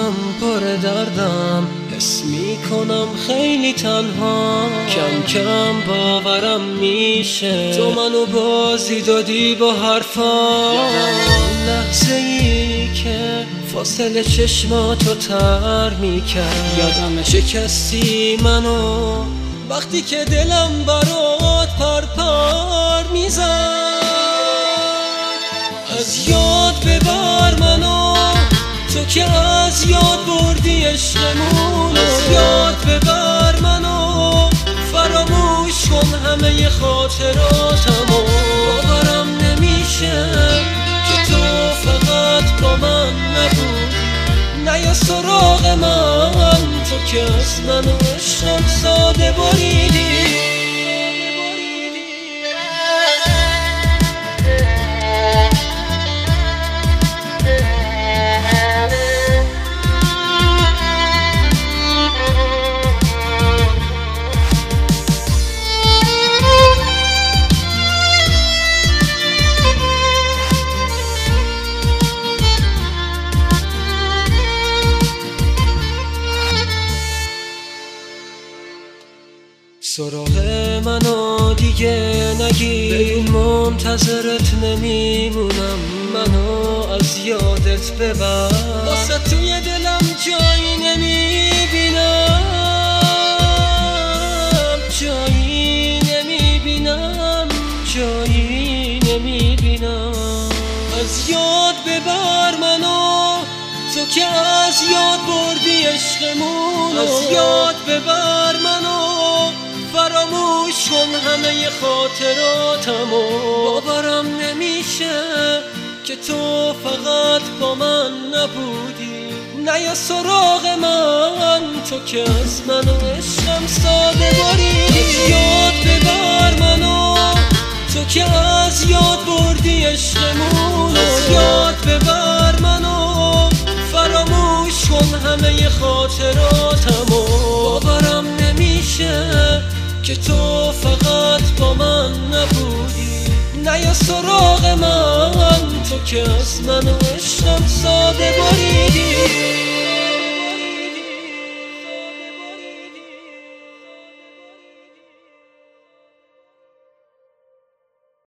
دلم پر دردم، حس میکنم خیلی تنها. کم کم باورم میشه تو منو بازی دادی با حرفا. لحظه ای که فاصله چشماتو تر میکرد، یادم شکستی منو وقتی که دلم برات پرپر میزد. از یاد ببر منو تو که از یاد بردی عشقمون. از یاد ببر منو فراموش کن همه خاطراتمو. باورم نمیشه که تو فقط با من نبودی. نیا سراغ من تو که از منو عشقم ساده بریدی. سراغ منو دیگه نگیر، منتظرت نمیمونم. منو از یادت ببر، واسه توی دلم جایی نمیبینم. جایی نمیبینم، جایی نمیبینم. از یاد ببر منو تو که از یاد بردی عشقمون. از یاد ببر منو فراموش کن همه خاطراتمو. باورم نمیشه که تو فقط با من نبودی. نیا سراغ من تو که از منو عشقم ساده بریدی. از یاد ببر منو تو که از یاد بردی عشقمون. از یاد ببر منو فراموش کن همه خاطراتمو. باورم نمیشه که تو فقط با من نبودی. نیا سراغ من تو که از منو عشقم ساده بریدی.